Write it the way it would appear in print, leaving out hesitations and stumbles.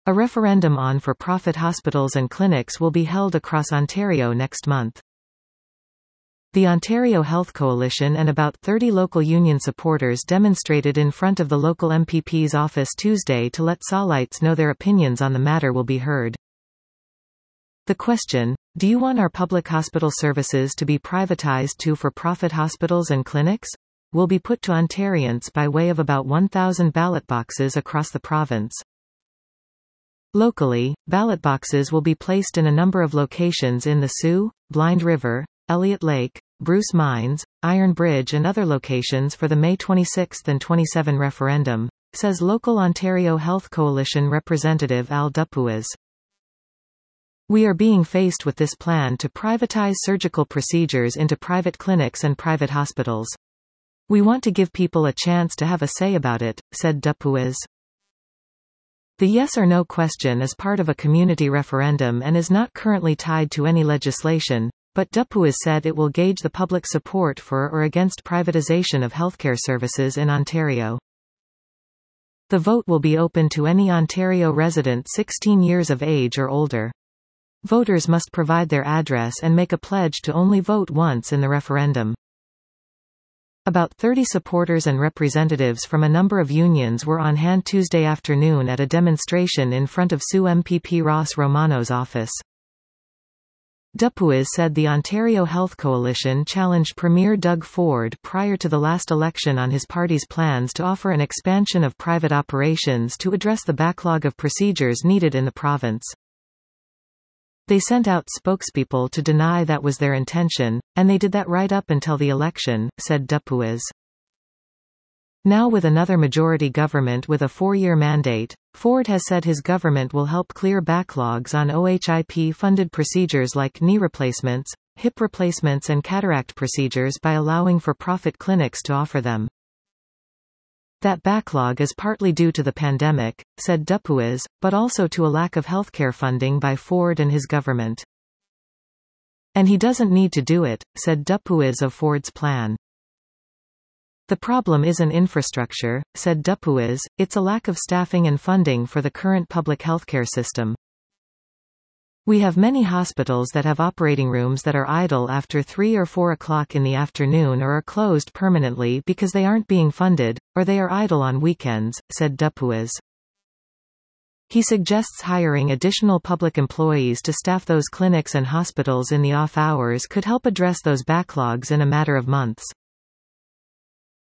A referendum on for-profit hospitals and clinics will be held across Ontario next month. The Ontario Health Coalition and about 30 local union supporters demonstrated in front of the local MPP's office Tuesday to let Saulites know their opinions on the matter will be heard. The question, "Do you want our public hospital services to be privatized to for-profit hospitals and clinics?" will be put to Ontarians by way of about 1,000 ballot boxes across the province. Locally, ballot boxes will be placed in a number of locations in the Soo, Blind River, Elliott Lake, Bruce Mines, Iron Bridge and other locations for the May 26 and 27 referendum, says local Ontario Health Coalition representative Al Dupuis. "We are being faced with this plan to privatize surgical procedures into private clinics and private hospitals. We want to give people a chance to have a say about it," said Dupuis. The yes or no question is part of a community referendum and is not currently tied to any legislation, but Dupuis said it will gauge the public support for or against privatization of healthcare services in Ontario. The vote will be open to any Ontario resident 16 years of age or older. Voters must provide their address and make a pledge to only vote once in the referendum. About 30 supporters and representatives from a number of unions were on hand Tuesday afternoon at a demonstration in front of Soo MPP Ross Romano's office. Dupuis said the Ontario Health Coalition challenged Premier Doug Ford prior to the last election on his party's plans to offer an expansion of private operations to address the backlog of procedures needed in the province. They sent out spokespeople to deny that was their intention, and they did that right up until the election, said Dupuis. Now with another majority government with a 4-year mandate, Ford has said his government will help clear backlogs on OHIP-funded procedures like knee replacements, hip replacements and cataract procedures by allowing for-profit clinics to offer them. That backlog is partly due to the pandemic, said Dupuis, but also to a lack of healthcare funding by Ford and his government. And he doesn't need to do it, said Dupuis of Ford's plan. The problem isn't infrastructure, said Dupuis, it's a lack of staffing and funding for the current public healthcare system. We have many hospitals that have operating rooms that are idle after 3 or 4 o'clock in the afternoon or are closed permanently because they aren't being funded, or they are idle on weekends, said Dupuis. He suggests hiring additional public employees to staff those clinics and hospitals in the off hours could help address those backlogs in a matter of months.